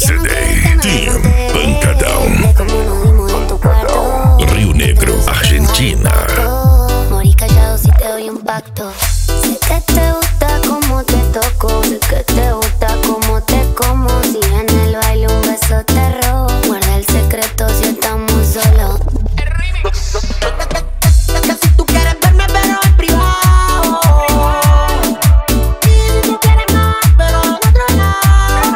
SD Team Pancadão, Rio Negro, Argentina. Morí callado si te doy un pacto. Sé que te gusta como te toco, sé que te gusta como te como. Si en el baile un beso te robo, guarda el secreto si estamos solos. Que si tú quieres verme pero en privado, y si tú quieres más pero en otro lado.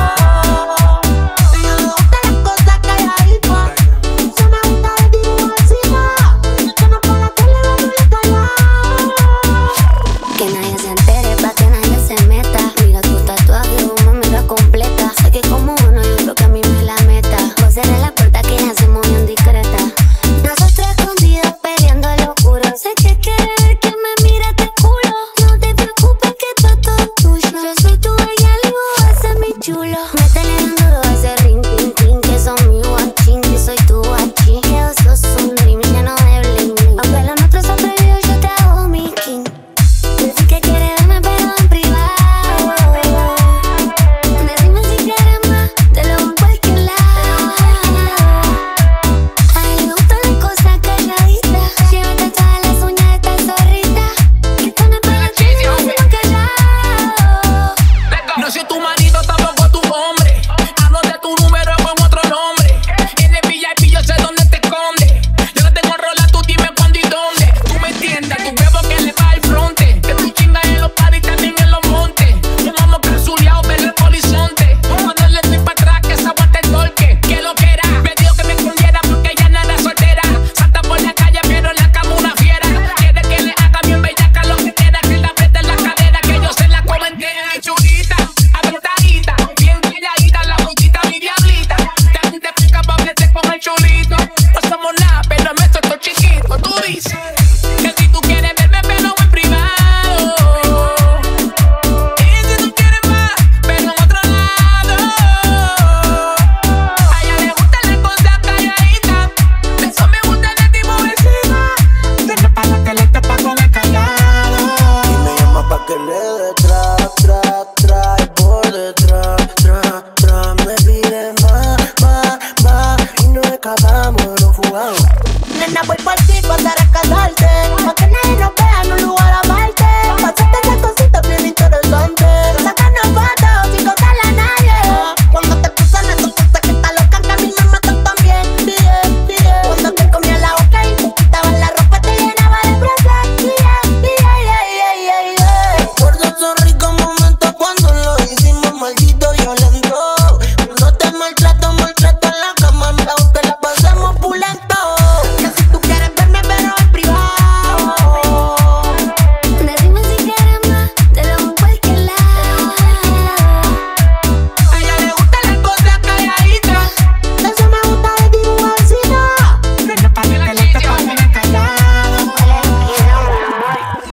Y no me gustan las cosas calladitas, se me gusta el dibujo encima. Que no para que le demos la callada. Que nadie se entere, pa' que nadie se meta. Mira tu tatuaje, una mega completa. Sé que como uno, yo creo que a mí me la meta. Vos cerré la puerta que ya se movió indiscreta. Nosotros escondidos peleando al oscuro. Sé que quieres ver que me mira este culo. No te preocupes que esto es todo tuyo. Yo soy tu bella y vos vas a ser mi chulo. Métele bien duro a ese ring, ting, ting. Que son mi guachín, que soy tu guachín. Que vos sos un dream lleno de bling, bling. Aunque lo nuestro se prohibió, yo te hago mi king. Decir que quieres verme pero en privado. Decime si quieres más, te lo hago en cualquier lado. A él le gustan las cosas calladitas. Llévate todas las uñas de esta zorrita. Que esto no es para ti, no callado. No, si tu marido está